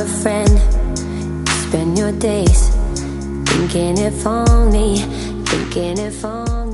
friend. You spend your days thinking if only, thinking if only